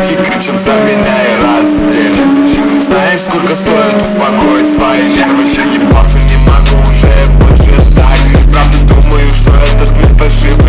Шлюхи кричат за меня и раз в день. Знаешь, сколько стоит успокоить свои нервы? Заебался, не могу уже больше так. Правда думаю, что этот мир фальшивый.